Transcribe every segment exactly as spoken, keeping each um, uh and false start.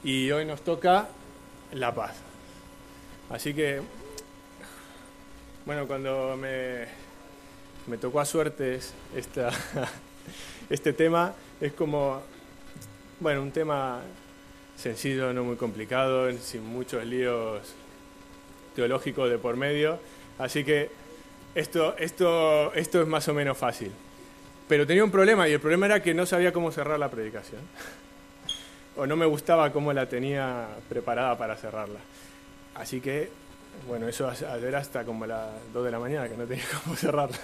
Y hoy nos toca la paz. Así que, bueno, cuando me, me tocó a suertes esta, este tema, es como, bueno, un tema sencillo, no muy complicado, sin muchos líos teológicos de por medio. Así que esto, esto, esto es más o menos fácil. Pero tenía un problema, y el problema era que no sabía cómo cerrar la predicación. O no me gustaba cómo la tenía preparada para cerrarla. Así que, bueno, eso era hasta como las dos de la mañana, que no tenía cómo cerrarla.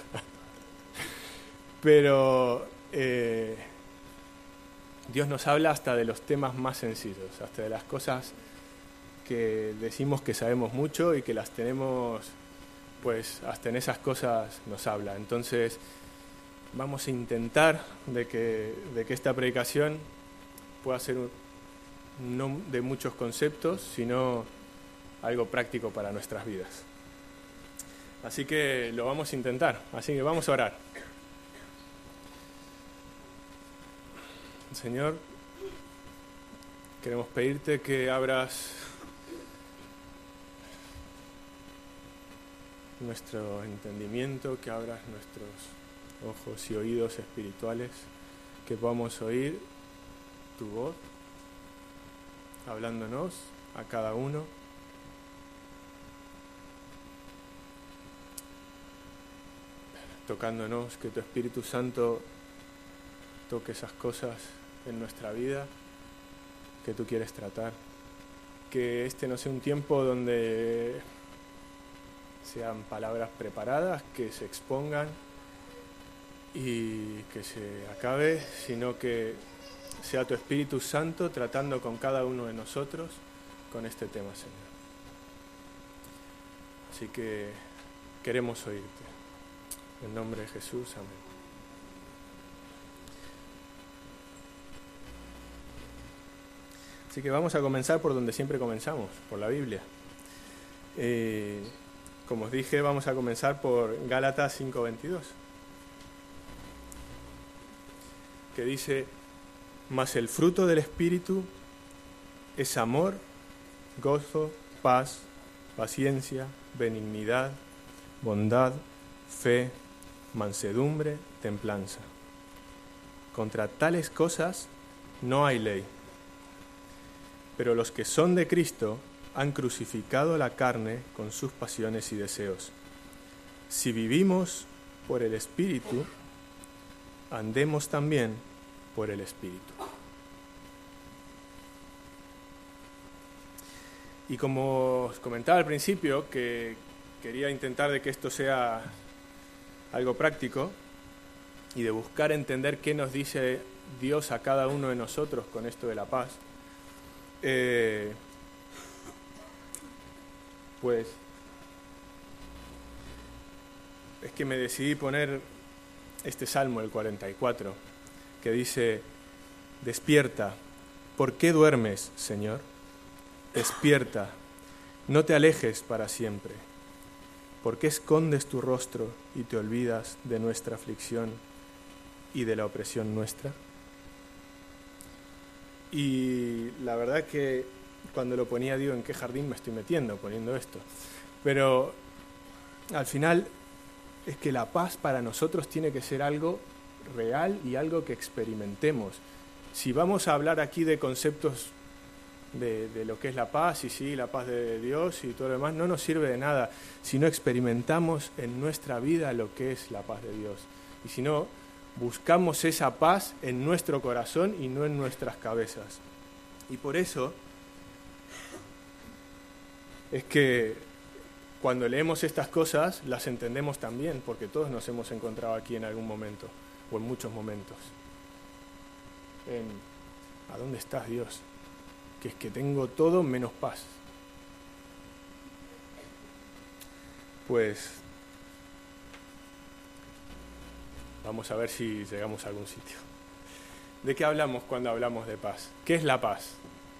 Pero eh, Dios nos habla hasta de los temas más sencillos, hasta de las cosas que decimos que sabemos mucho y que las tenemos, pues hasta en esas cosas nos habla. Entonces, vamos a intentar de que, de que esta predicación pueda ser un, no de muchos conceptos, sino algo práctico para nuestras vidas. Así que lo vamos a intentar, así que vamos a orar. Señor, queremos pedirte que abras nuestro entendimiento, que abras nuestros ojos y oídos espirituales, que podamos oír tu voz, hablándonos a cada uno. Tocándonos, que tu Espíritu Santo toque esas cosas en nuestra vida que tú quieres tratar. Que este no sea un tiempo donde sean palabras preparadas, que se expongan y que se acabe, sino que sea tu Espíritu Santo tratando con cada uno de nosotros con este tema, Señor. Así que queremos oírte. En nombre de Jesús, amén. Así que vamos a comenzar por donde siempre comenzamos, por la Biblia. Eh, como os dije, vamos a comenzar por Gálatas cinco veintidós, que dice: mas el fruto del Espíritu es amor, gozo, paz, paciencia, benignidad, bondad, fe, mansedumbre, templanza. Contra tales cosas no hay ley. Pero los que son de Cristo han crucificado la carne con sus pasiones y deseos. Si vivimos por el Espíritu, andemos también por el Espíritu. Y como os comentaba al principio, que quería intentar de que esto sea algo práctico y de buscar entender qué nos dice Dios a cada uno de nosotros con esto de la paz, eh, pues es que me decidí poner este Salmo, el cuarenta y cuatro, que dice: despierta, ¿por qué duermes, Señor? Despierta, no te alejes para siempre. ¿Por qué escondes tu rostro y te olvidas de nuestra aflicción y de la opresión nuestra? Y la verdad que cuando lo ponía digo, ¿en qué jardín me estoy metiendo poniendo esto? Pero al final es que la paz para nosotros tiene que ser algo real y algo que experimentemos. Si vamos a hablar aquí de conceptos de, de lo que es la paz, y sí, la paz de Dios y todo lo demás, no nos sirve de nada si no experimentamos en nuestra vida lo que es la paz de Dios. Y si no, buscamos esa paz en nuestro corazón y no en nuestras cabezas. Y por eso es que cuando leemos estas cosas las entendemos también, porque todos nos hemos encontrado aquí en algún momento, o en muchos momentos. En, ¿a dónde estás, Dios? Que es que tengo todo menos paz. Pues vamos a ver si llegamos a algún sitio. ¿De qué hablamos cuando hablamos de paz? ¿Qué es la paz?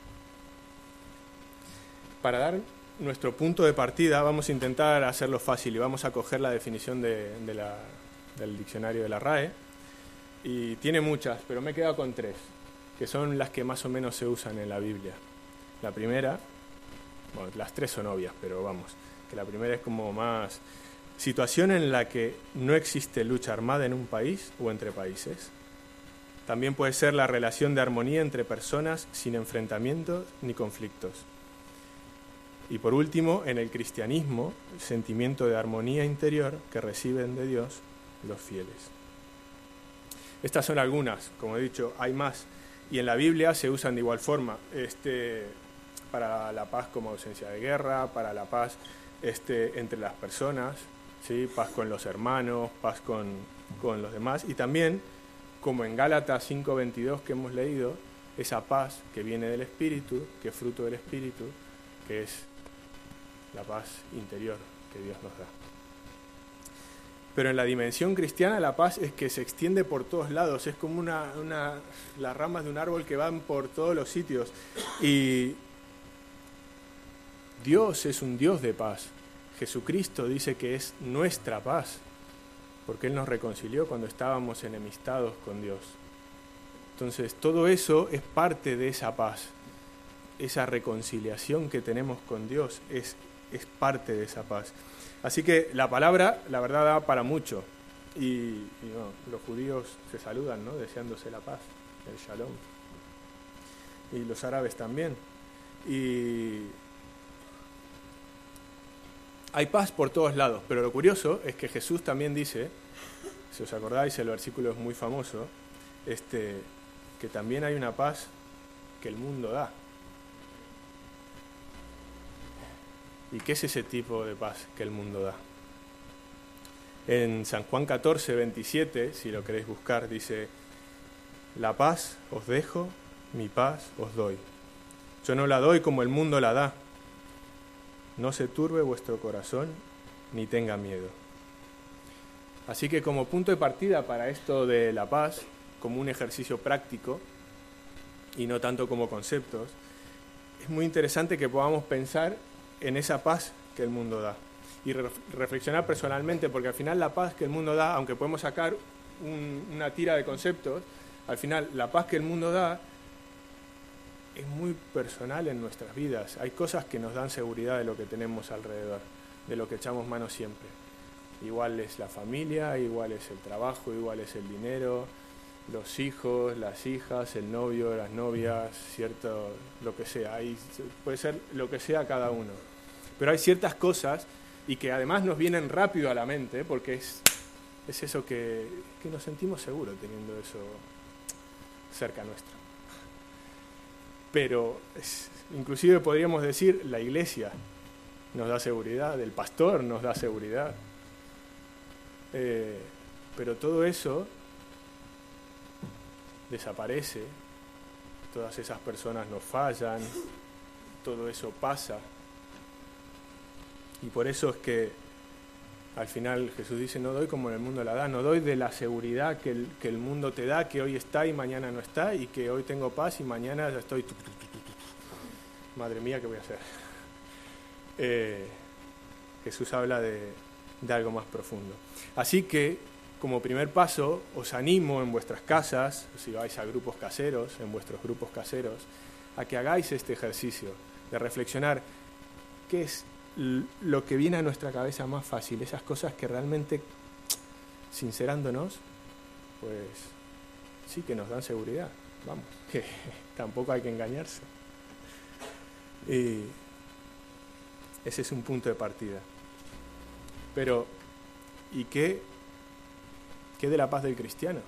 Para dar nuestro punto de partida vamos a intentar hacerlo fácil y vamos a coger la definición de, de la, del diccionario de la R A E, y tiene muchas, pero me he quedado con tres, que son las que más o menos se usan en la Biblia. La primera, bueno, las tres son obvias, pero vamos, que la primera es como más situación en la que no existe lucha armada en un país o entre países. También puede ser la relación de armonía entre personas sin enfrentamientos ni conflictos. Y por último, en el cristianismo, el sentimiento de armonía interior que reciben de Dios los fieles. Estas son algunas, como he dicho, hay más. Y en la Biblia se usan de igual forma, este, para la paz como ausencia de guerra, para la paz este, entre las personas, ¿sí? Paz con los hermanos, paz con, con los demás. Y también, como en Gálatas cinco veintidós que hemos leído, esa paz que viene del Espíritu, que es fruto del Espíritu, que es la paz interior que Dios nos da. Pero en la dimensión cristiana la paz es que se extiende por todos lados, es como una, una, las ramas de un árbol que van por todos los sitios. Y Dios es un Dios de paz. Jesucristo dice que es nuestra paz, porque Él nos reconcilió cuando estábamos enemistados con Dios. Entonces, todo eso es parte de esa paz. Esa reconciliación que tenemos con Dios es, es parte de esa paz. Así que la palabra, la verdad, da para mucho. Y, y no, los judíos se saludan, ¿no?, deseándose la paz, el shalom. Y los árabes también. Y hay paz por todos lados, pero lo curioso es que Jesús también dice, si os acordáis, el versículo es muy famoso, este, que también hay una paz que el mundo da. ¿Y qué es ese tipo de paz que el mundo da? En San Juan catorce, veintisiete, si lo queréis buscar, dice: la paz os dejo, mi paz os doy. Yo no la doy como el mundo la da. No se turbe vuestro corazón, ni tenga miedo. Así que como punto de partida para esto de la paz, como un ejercicio práctico, y no tanto como conceptos, es muy interesante que podamos pensar en esa paz que el mundo da. Y re- reflexionar personalmente, porque al final la paz que el mundo da, aunque podemos sacar un, una tira de conceptos, al final la paz que el mundo da es muy personal en nuestras vidas. Hay cosas que nos dan seguridad de lo que tenemos alrededor, de lo que echamos mano siempre. Igual es la familia, igual es el trabajo, igual es el dinero, los hijos, las hijas, el novio, las novias, cierto, lo que sea. Hay, puede ser lo que sea cada uno. Pero hay ciertas cosas y que además nos vienen rápido a la mente, porque es, es eso que, que nos sentimos seguros teniendo eso cerca nuestro. Pero es, inclusive podríamos decir, la iglesia nos da seguridad, el pastor nos da seguridad. Eh, pero todo eso desaparece, todas esas personas nos fallan, todo eso pasa. Y por eso es que al final Jesús dice: no doy como el mundo la da, no doy de la seguridad que el, que el mundo te da, que hoy está y mañana no está, y que hoy tengo paz y mañana ya estoy... Tu, tu, tu, tu, tu. Madre mía, ¿qué voy a hacer? Eh, Jesús habla de, de algo más profundo. Así que, como primer paso, os animo en vuestras casas, si vais a grupos caseros, en vuestros grupos caseros, a que hagáis este ejercicio de reflexionar qué es lo que viene a nuestra cabeza más fácil, esas cosas que realmente, sincerándonos, pues sí que nos dan seguridad, vamos, que tampoco hay que engañarse. Y ese es un punto de partida. Pero, ¿y qué, qué de la paz del cristiano?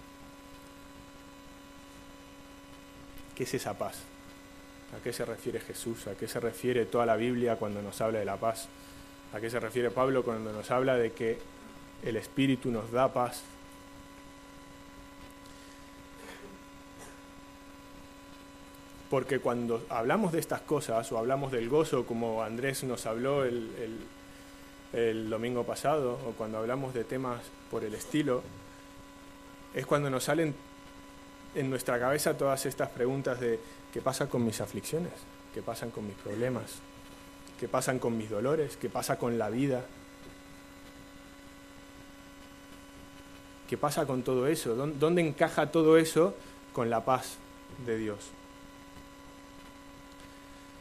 ¿Qué es esa paz? ¿A qué se refiere Jesús? ¿A qué se refiere toda la Biblia cuando nos habla de la paz? ¿A qué se refiere Pablo cuando nos habla de que el Espíritu nos da paz? Porque cuando hablamos de estas cosas, o hablamos del gozo, como Andrés nos habló el, el, el domingo pasado, o cuando hablamos de temas por el estilo, es cuando nos salen en nuestra cabeza todas estas preguntas de ¿qué pasa con mis aflicciones? ¿Qué pasan con mis problemas? ¿Qué pasan con mis dolores? ¿Qué pasa con la vida? ¿Qué pasa con todo eso? ¿Dónde encaja todo eso con la paz de Dios?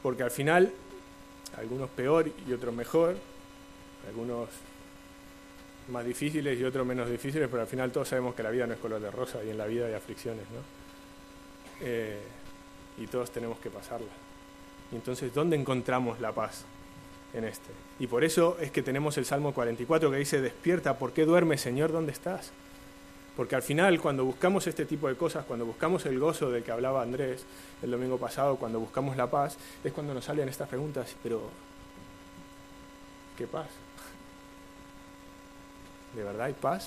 porque al final, algunos peor y otros mejor, algunos más difíciles y otros menos difíciles, pero al final todos sabemos que la vida no es color de rosa y en la vida hay aflicciones, ¿no? Eh, y todos tenemos que pasarla. Y entonces, ¿dónde encontramos la paz en este? Y por eso es que tenemos el Salmo cuarenta y cuatro que dice: despierta, ¿por qué duermes, Señor? ¿Dónde estás? Porque al final, cuando buscamos este tipo de cosas, cuando buscamos el gozo del que hablaba Andrés el domingo pasado, cuando buscamos la paz, es cuando nos salen estas preguntas: pero, ¿qué paz? ¿De verdad hay paz?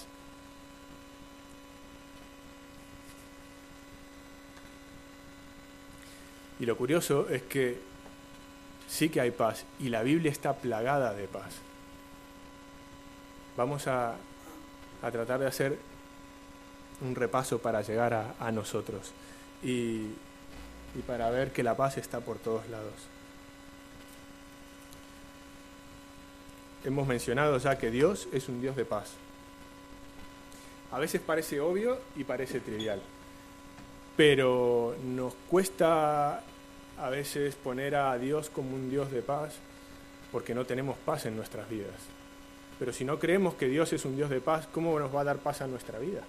Y lo curioso es que sí que hay paz, y la Biblia está plagada de paz. Vamos a, a tratar de hacer un repaso para llegar a, a nosotros y, y para ver que la paz está por todos lados. Hemos mencionado ya que Dios es un Dios de paz. A veces parece obvio y parece trivial, pero nos cuesta a veces poner a Dios como un Dios de paz porque no tenemos paz en nuestras vidas. Pero si no creemos que Dios es un Dios de paz, ¿cómo nos va a dar paz a nuestra vida?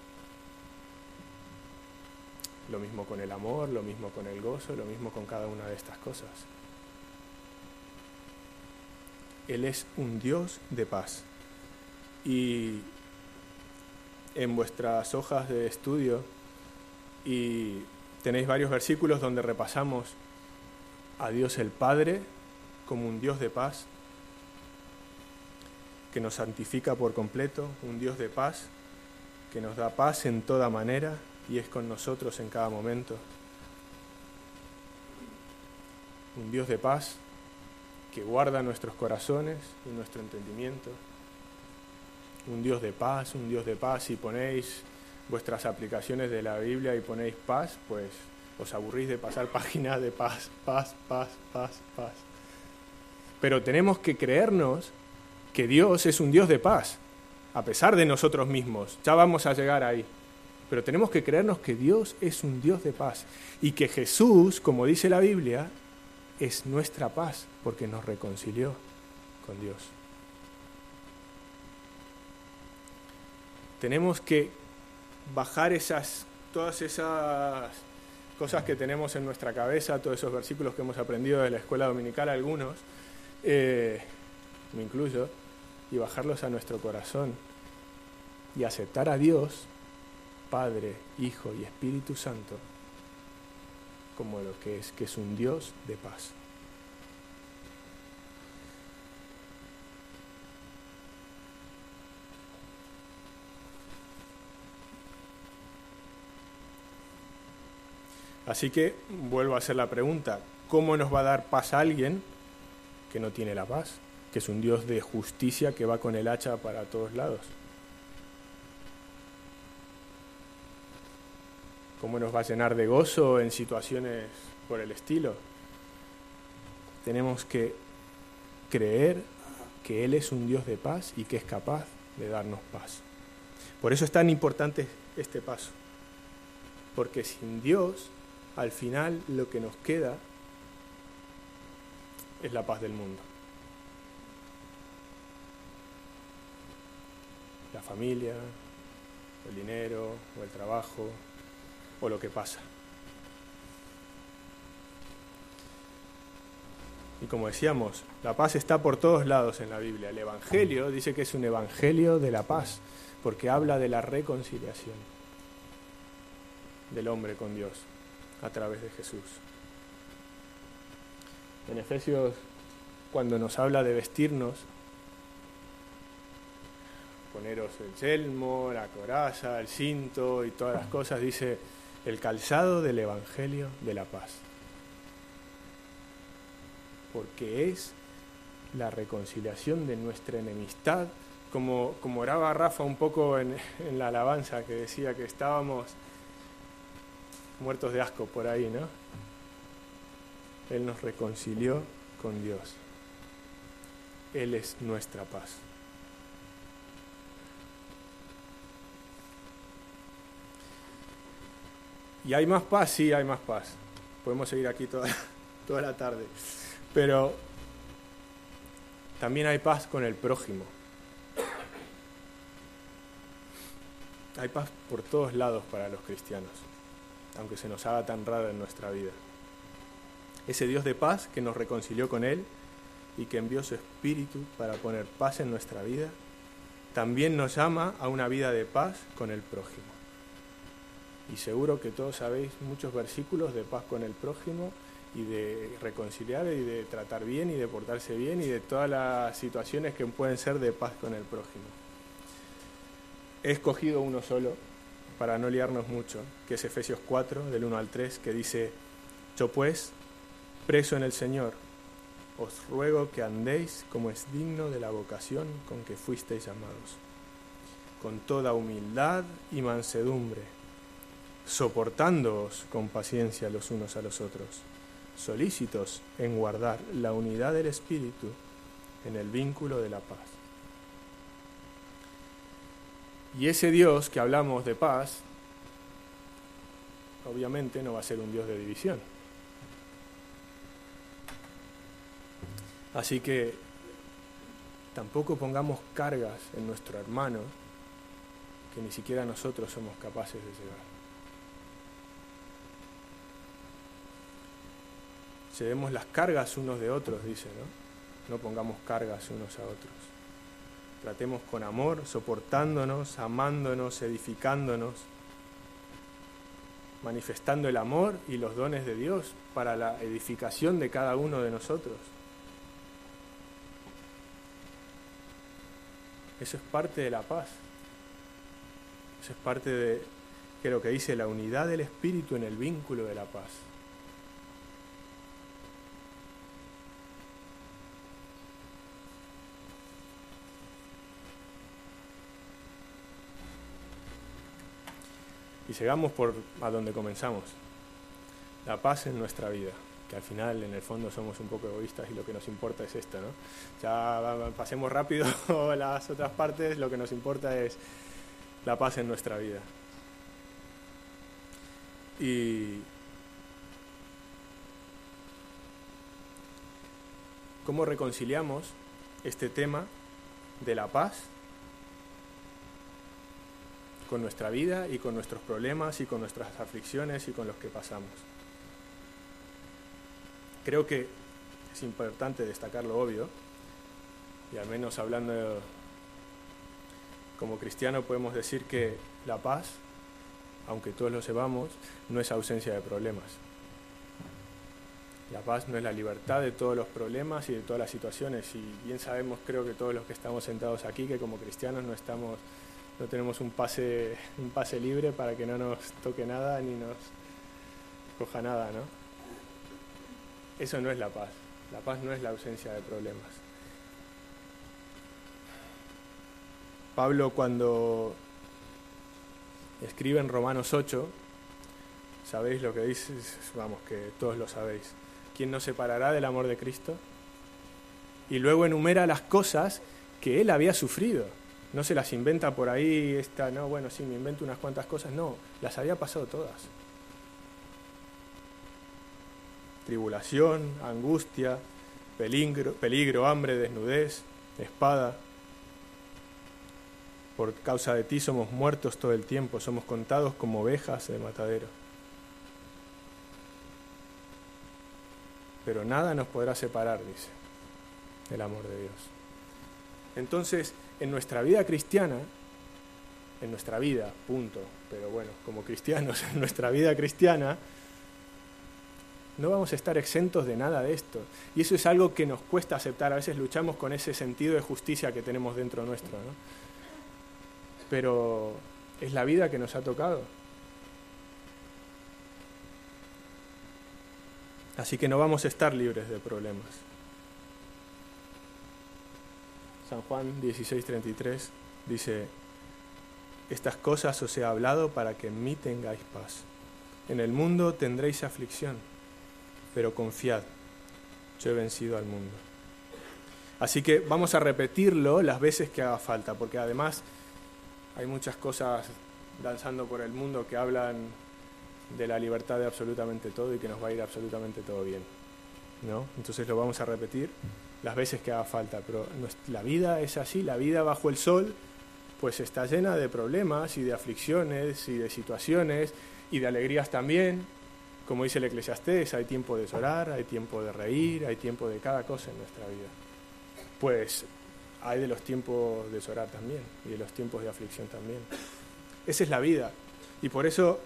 Lo mismo con el amor, lo mismo con el gozo, lo mismo con cada una de estas cosas. Él es un Dios de paz. Y en vuestras hojas de estudio y tenéis varios versículos donde repasamos a Dios el Padre como un Dios de paz, que nos santifica por completo, un Dios de paz, que nos da paz en toda manera y es con nosotros en cada momento. Un Dios de paz que guarda nuestros corazones y nuestro entendimiento. Un Dios de paz, un Dios de paz. Si ponéis vuestras aplicaciones de la Biblia y ponéis paz, pues os aburrís de pasar páginas de paz, paz, paz, paz, paz. Pero tenemos que creernos que Dios es un Dios de paz, a pesar de nosotros mismos. Ya vamos a llegar ahí. Pero tenemos que creernos que Dios es un Dios de paz y que Jesús, como dice la Biblia, es nuestra paz porque nos reconcilió con Dios. Tenemos que bajar esas, todas esas cosas que tenemos en nuestra cabeza, todos esos versículos que hemos aprendido de la escuela dominical, algunos, eh, me incluyo, y bajarlos a nuestro corazón y aceptar a Dios, Padre, Hijo y Espíritu Santo, como lo que es, que es un Dios de paz. Así que vuelvo a hacer la pregunta: ¿cómo nos va a dar paz a alguien que no tiene la paz? Que es un Dios de justicia que va con el hacha para todos lados. ¿Cómo nos va a llenar de gozo en situaciones por el estilo? Tenemos que creer que Él es un Dios de paz y que es capaz de darnos paz. Por eso es tan importante este paso. Porque sin Dios, al final lo que nos queda es la paz del mundo. La familia, el dinero, o el trabajo, o lo que pasa. Y como decíamos, la paz está por todos lados en la Biblia. El Evangelio dice que es un evangelio de la paz, porque habla de la reconciliación del hombre con Dios a través de Jesús. En Efesios, cuando nos habla de vestirnos, poneros el yelmo, la coraza, el cinto y todas las cosas, dice el calzado del evangelio de la paz. Porque es la reconciliación de nuestra enemistad, como, como oraba Rafa un poco en, en la alabanza, que decía que estábamos muertos de asco por ahí, ¿no? Él nos reconcilió con Dios. Él es nuestra paz. ¿Y hay más paz? Sí, hay más paz. Podemos seguir aquí toda, toda la tarde. Pero también hay paz con el prójimo. Hay paz por todos lados para los cristianos, aunque se nos haga tan raro en nuestra vida. Ese Dios de paz que nos reconcilió con Él y que envió su Espíritu para poner paz en nuestra vida, también nos llama a una vida de paz con el prójimo. Y seguro que todos sabéis muchos versículos de paz con el prójimo y de reconciliar y de tratar bien y de portarse bien y de todas las situaciones que pueden ser de paz con el prójimo. He escogido uno solo para no liarnos mucho, que es Efesios cuatro, del uno al tres, que dice: yo pues, preso en el Señor, os ruego que andéis como es digno de la vocación con que fuisteis llamados, con toda humildad y mansedumbre, soportándoos con paciencia los unos a los otros, solícitos en guardar la unidad del Espíritu en el vínculo de la paz. Y ese Dios que hablamos de paz, obviamente no va a ser un Dios de división. Así que tampoco pongamos cargas en nuestro hermano que ni siquiera nosotros somos capaces de llevar. Llevemos las cargas unos de otros, dice, ¿no? No pongamos cargas unos a otros. Tratemos con amor, soportándonos, amándonos, edificándonos, manifestando el amor y los dones de Dios para la edificación de cada uno de nosotros. Eso es parte de la paz. Eso es parte de que lo que dice la unidad del Espíritu en el vínculo de la paz. Y llegamos por a donde comenzamos, la paz en nuestra vida, que al final en el fondo somos un poco egoístas y lo que nos importa es esto, ¿no? Ya pasemos rápido las otras partes, lo que nos importa es la paz en nuestra vida. Y ¿cómo reconciliamos este tema de la paz con nuestra vida y con nuestros problemas y con nuestras aflicciones y con los que pasamos? Creo que es importante destacar lo obvio, y al menos hablando de, como cristiano podemos decir que la paz, aunque todos lo sepamos, no es ausencia de problemas. La paz no es la libertad de todos los problemas y de todas las situaciones, y bien sabemos, creo que todos los que estamos sentados aquí, que como cristianos no estamos no tenemos un pase, un pase libre para que no nos toque nada ni nos coja nada, ¿no? Eso no es la paz. La paz no es la ausencia de problemas. Pablo, cuando escribe en Romanos ocho, ¿sabéis lo que dice? Vamos, que todos lo sabéis. ¿Quién nos separará del amor de Cristo? Y luego enumera las cosas que él había sufrido. No se las inventa por ahí, esta, no, bueno, sí, me invento unas cuantas cosas. No, las había pasado todas. Tribulación, angustia, peligro, peligro, hambre, desnudez, espada. Por causa de ti somos muertos todo el tiempo, somos contados como ovejas de matadero. Pero nada nos podrá separar, dice, del amor de Dios. Entonces, en nuestra vida cristiana, en nuestra vida, punto, pero bueno, como cristianos, en nuestra vida cristiana, no vamos a estar exentos de nada de esto. Y eso es algo que nos cuesta aceptar. A veces luchamos con ese sentido de justicia que tenemos dentro nuestro, ¿no? Pero es la vida que nos ha tocado. Así que no vamos a estar libres de problemas. San Juan dieciséis treinta y tres dice: estas cosas os he hablado para que en mí tengáis paz. En el mundo tendréis aflicción, pero confiad, yo he vencido al mundo. Así que vamos a repetirlo las veces que haga falta, porque además hay muchas cosas danzando por el mundo que hablan de la libertad de absolutamente todo y que nos va a ir absolutamente todo bien. ¿no? Entonces lo vamos a repetir las veces que haga falta, pero la vida es así, la vida bajo el sol pues está llena de problemas y de aflicciones y de situaciones y de alegrías también. Como dice el Eclesiastés, hay tiempo de llorar, hay tiempo de reír, hay tiempo de cada cosa en nuestra vida. Pues hay de los tiempos de llorar también y de los tiempos de aflicción también. Esa es la vida y por eso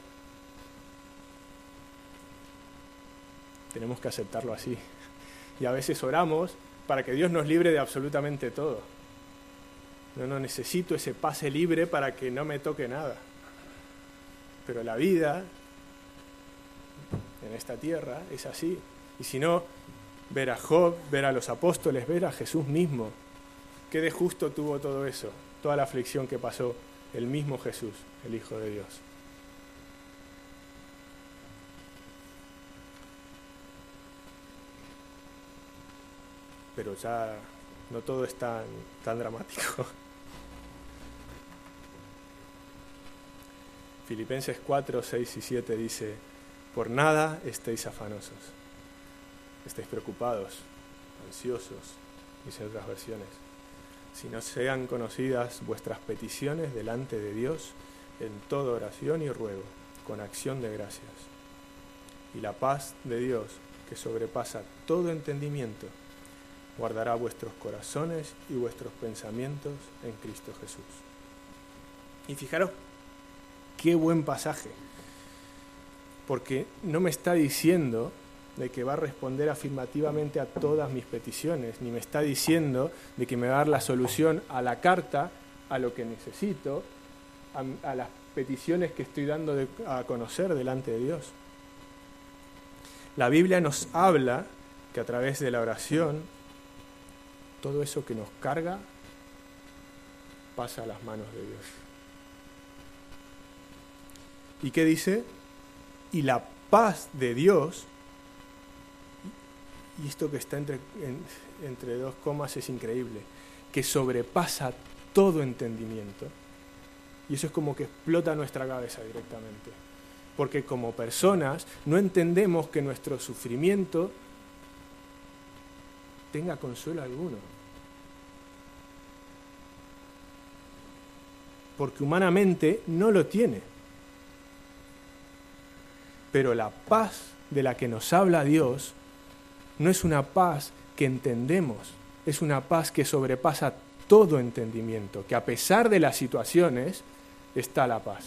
tenemos que aceptarlo así. Y a veces oramos para que Dios nos libre de absolutamente todo. No, no necesito ese pase libre para que no me toque nada. Pero la vida en esta tierra es así. Y si no, ver a Job, ver a los apóstoles, ver a Jesús mismo. ¿Qué de justo tuvo todo eso? Toda la aflicción que pasó el mismo Jesús, el Hijo de Dios. Pero ya no todo es tan, tan dramático. Filipenses cuatro, seis y siete dice: por nada estéis afanosos, estéis preocupados, ansiosos, dice otras versiones, sino sean conocidas vuestras peticiones delante de Dios en toda oración y ruego, con acción de gracias. Y la paz de Dios, que sobrepasa todo entendimiento, guardará vuestros corazones y vuestros pensamientos en Cristo Jesús. Y fijaros qué buen pasaje, porque no me está diciendo de que va a responder afirmativamente a todas mis peticiones, ni me está diciendo de que me va a dar la solución a la carta, a lo que necesito, a, a las peticiones que estoy dando de, a conocer delante de Dios. La Biblia nos habla que a través de la oración, todo eso que nos carga pasa a las manos de Dios. ¿Y qué dice? Y la paz de Dios, y esto que está entre, en, entre dos comas es increíble, que sobrepasa todo entendimiento, y eso es como que explota nuestra cabeza directamente, porque como personas no entendemos que nuestro sufrimiento tenga consuelo alguno. Porque humanamente no lo tiene. Pero la paz de la que nos habla Dios no es una paz que entendemos, es una paz que sobrepasa todo entendimiento, que a pesar de las situaciones está la paz.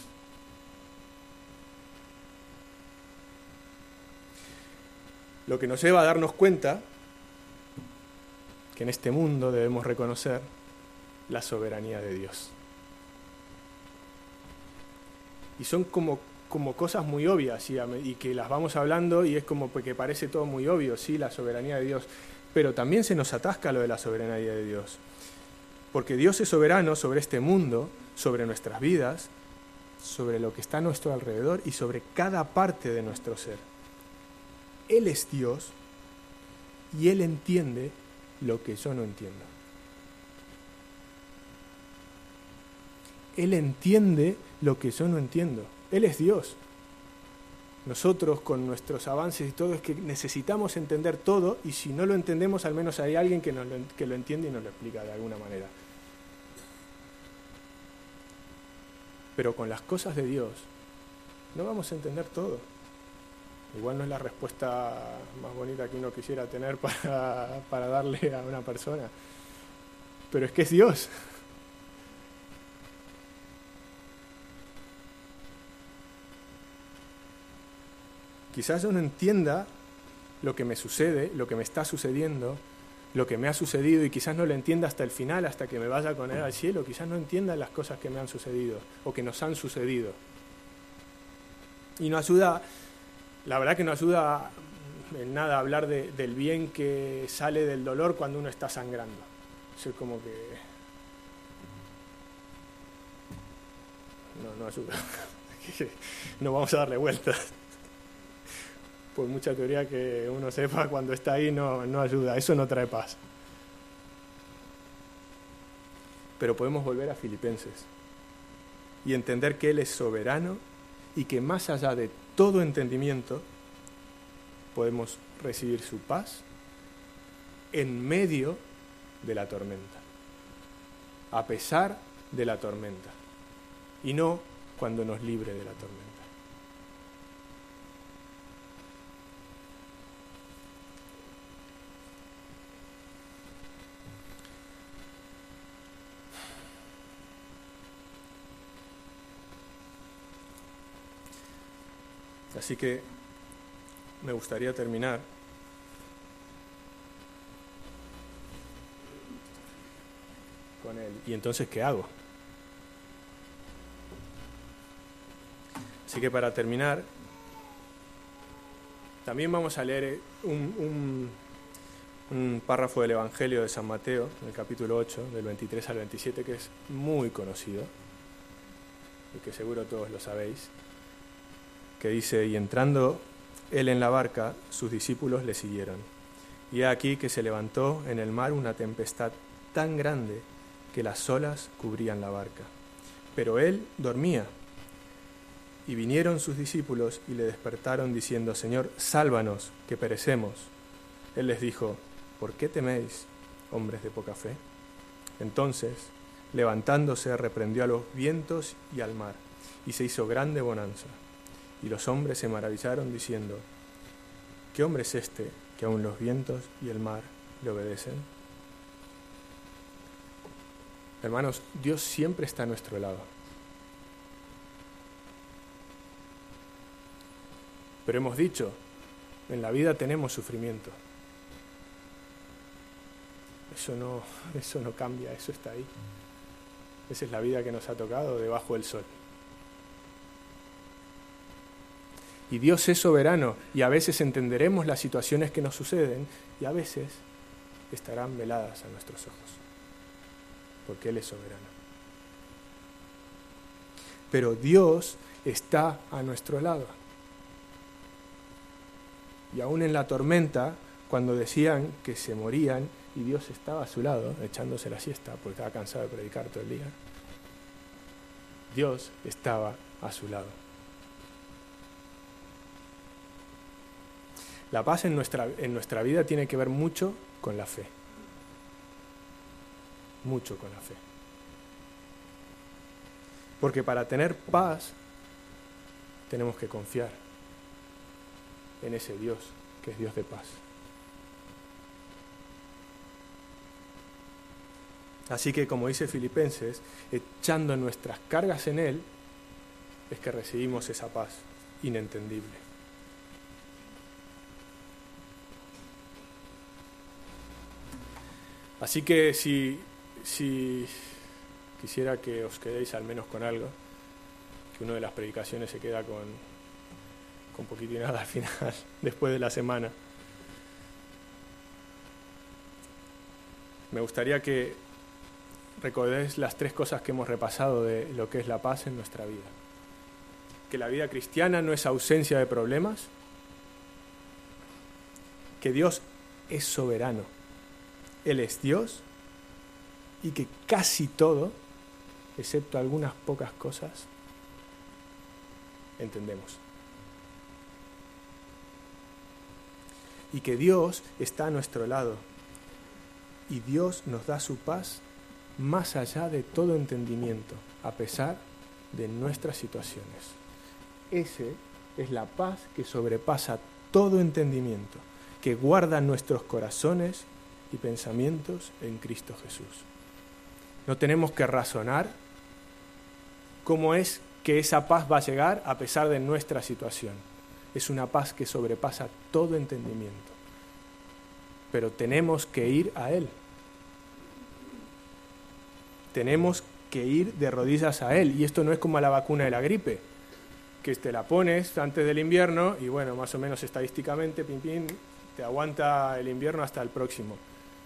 Lo que nos lleva a darnos cuenta que en este mundo debemos reconocer la soberanía de Dios. Y son como, como cosas muy obvias y, y que las vamos hablando y es como que parece todo muy obvio, sí, la soberanía de Dios. Pero también se nos atasca lo de la soberanía de Dios. Porque Dios es soberano sobre este mundo, sobre nuestras vidas, sobre lo que está a nuestro alrededor y sobre cada parte de nuestro ser. Él es Dios y Él entiende lo que yo no entiendo. Él entiende lo que yo no entiendo. Él es Dios. Nosotros con nuestros avances y todo es que necesitamos entender todo y si no lo entendemos al menos hay alguien que, nos lo, que lo entiende y nos lo explica de alguna manera. Pero con las cosas de Dios no vamos a entender todo. Igual no es la respuesta más bonita que uno quisiera tener para, para darle a una persona. Pero es que es Dios. Quizás yo no entienda lo que me sucede, lo que me está sucediendo, lo que me ha sucedido, y quizás no lo entienda hasta el final, hasta que me vaya con Él al cielo. Quizás no entienda las cosas que me han sucedido o que nos han sucedido. Y no ayuda... La verdad que no ayuda en nada hablar de, del bien que sale del dolor cuando uno está sangrando. Eso es como que... No, no ayuda. No vamos a darle vueltas. Por mucha teoría que uno sepa, cuando está ahí no, no ayuda. Eso no trae paz. Pero podemos volver a Filipenses y entender que Él es soberano y que más allá de todo entendimiento podemos recibir su paz en medio de la tormenta, a pesar de la tormenta, y no cuando nos libre de la tormenta. Así que me gustaría terminar con él. ¿Y entonces qué hago? Así que para terminar, también vamos a leer un, un, un párrafo del Evangelio de San Mateo, en el capítulo ocho, del veintitrés al veintisiete, que es muy conocido, y que seguro todos lo sabéis, que dice: y entrando él en la barca, sus discípulos le siguieron. Y he aquí que se levantó en el mar una tempestad tan grande que las olas cubrían la barca. Pero él dormía. Y vinieron sus discípulos y le despertaron diciendo: Señor, sálvanos, que perecemos. Él les dijo: ¿por qué teméis, hombres de poca fe? Entonces, levantándose, reprendió a los vientos y al mar, y se hizo grande bonanza. Y los hombres se maravillaron diciendo: ¿qué hombre es este que aun los vientos y el mar le obedecen? Hermanos, Dios siempre está a nuestro lado. Pero hemos dicho, en la vida tenemos sufrimiento. Eso no, eso no cambia, eso está ahí. Esa es la vida que nos ha tocado debajo del sol. Y Dios es soberano, y a veces entenderemos las situaciones que nos suceden, y a veces estarán veladas a nuestros ojos, porque Él es soberano. Pero Dios está a nuestro lado. Y aún en la tormenta, cuando decían que se morían y Dios estaba a su lado, echándose la siesta porque estaba cansado de predicar todo el día, Dios estaba a su lado. La paz en nuestra, en nuestra vida tiene que ver mucho con la fe. Mucho con la fe. Porque para tener paz tenemos que confiar en ese Dios que es Dios de paz. Así que, como dice Filipenses, echando nuestras cargas en Él, es que recibimos esa paz inentendible. Así que si, si quisiera que os quedéis al menos con algo, que una de las predicaciones se queda con, con poquito y nada al final, después de la semana, me gustaría que recordéis las tres cosas que hemos repasado de lo que es la paz en nuestra vida. Que la vida cristiana no es ausencia de problemas, que Dios es soberano, Él es Dios, y que casi todo, excepto algunas pocas cosas, entendemos. Y que Dios está a nuestro lado, y Dios nos da su paz más allá de todo entendimiento, a pesar de nuestras situaciones. Esa es la paz que sobrepasa todo entendimiento, que guarda nuestros corazones y pensamientos en Cristo Jesús. No tenemos que razonar cómo es que esa paz va a llegar a pesar de nuestra situación. Es una paz que sobrepasa todo entendimiento. Pero tenemos que ir a Él. Tenemos que ir de rodillas a Él. Y esto no es como a la vacuna de la gripe, que te la pones antes del invierno y bueno, más o menos estadísticamente, pim, pim, te aguanta el invierno hasta el próximo.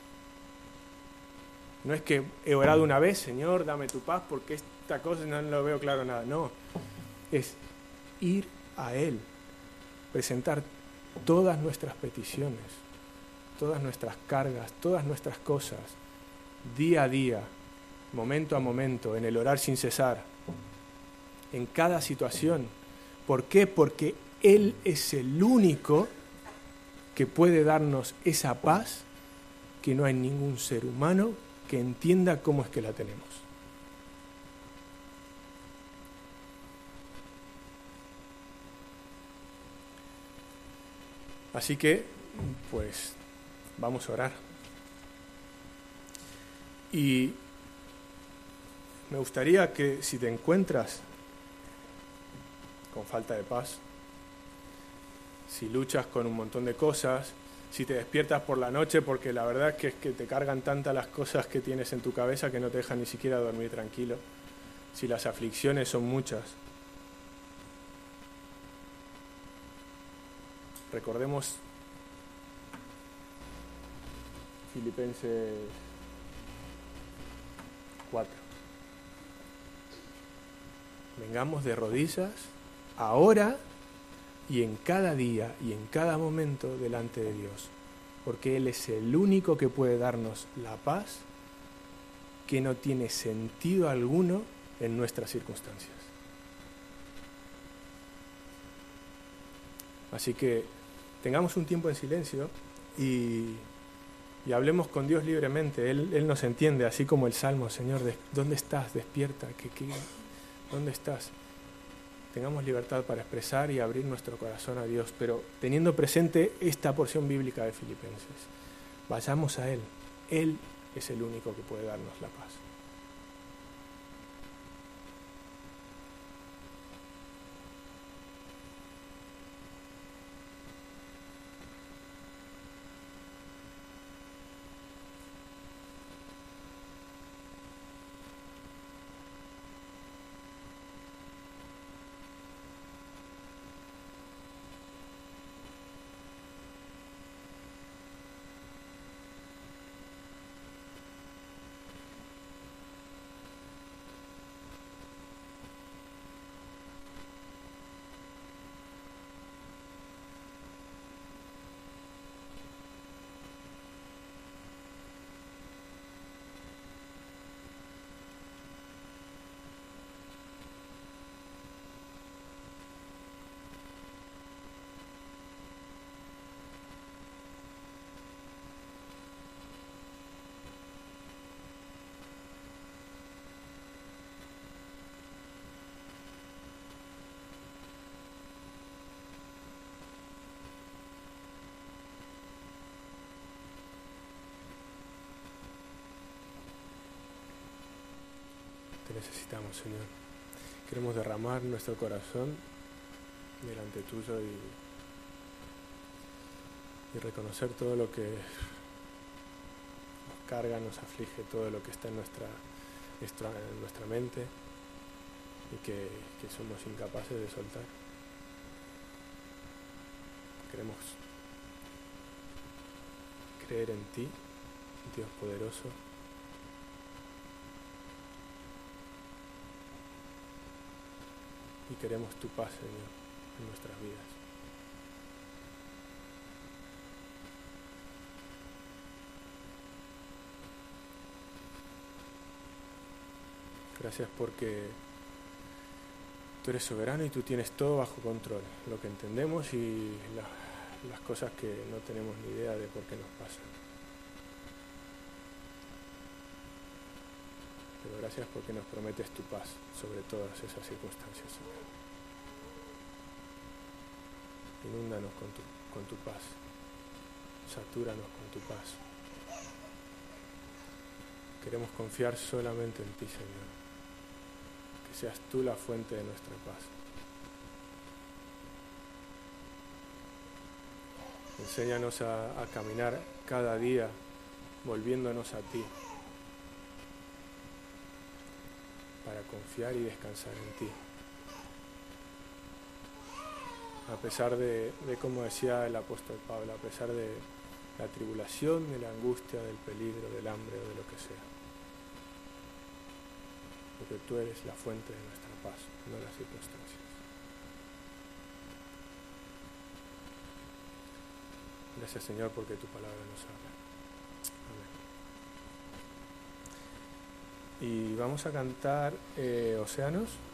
No es que he orado una vez, Señor, dame tu paz, porque esta cosa no lo veo claro nada. No, es ir a Él, presentar todas nuestras peticiones, todas nuestras cargas, todas nuestras cosas, día a día, momento a momento, en el orar sin cesar, en cada situación. ¿Por qué? Porque Él es el único que puede darnos esa paz que no hay ningún ser humano que entienda cómo es que la tenemos. Así que, pues, vamos a orar. Y me gustaría que si te encuentras con falta de paz, si luchas con un montón de cosas, si te despiertas por la noche porque la verdad es que, es que te cargan tantas las cosas que tienes en tu cabeza que no te dejan ni siquiera dormir tranquilo, si las aflicciones son muchas, recordemos Filipenses cuatro. Vengamos de rodillas ahora y en cada día y en cada momento delante de Dios, porque Él es el único que puede darnos la paz que no tiene sentido alguno en nuestras circunstancias. Así que tengamos un tiempo en silencio y, y hablemos con Dios libremente. Él, Él nos entiende, así como el Salmo: Señor, ¿dónde estás? Despierta. ¿Qué, qué, ¿Dónde estás? Tengamos libertad para expresar y abrir nuestro corazón a Dios, pero teniendo presente esta porción bíblica de Filipenses. Vayamos a Él. Él es el único que puede darnos la paz. Te necesitamos, Señor. Queremos derramar nuestro corazón delante tuyo y, y reconocer todo lo que nos carga, nos aflige, todo lo que está en nuestra, nuestra, en nuestra mente y que, que somos incapaces de soltar. Queremos creer en ti, Dios poderoso. Y queremos tu paz, Señor, en nuestras vidas. Gracias porque tú eres soberano y tú tienes todo bajo control, lo que entendemos y la, las cosas que no tenemos ni idea de por qué nos pasan. Pero gracias porque nos prometes tu paz sobre todas esas circunstancias, Señor. Inúndanos con tu, con tu paz. Satúranos con tu paz. Queremos confiar solamente en ti, Señor. Que seas tú la fuente de nuestra paz. Enséñanos a, a caminar cada día volviéndonos a ti, para confiar y descansar en ti. A pesar de, de, como decía el apóstol Pablo, a pesar de la tribulación, de la angustia, del peligro, del hambre o de lo que sea. Porque tú eres la fuente de nuestra paz, no las circunstancias. Gracias, Señor, porque tu palabra nos habla. Amén. Y vamos a cantar eh, Océanos.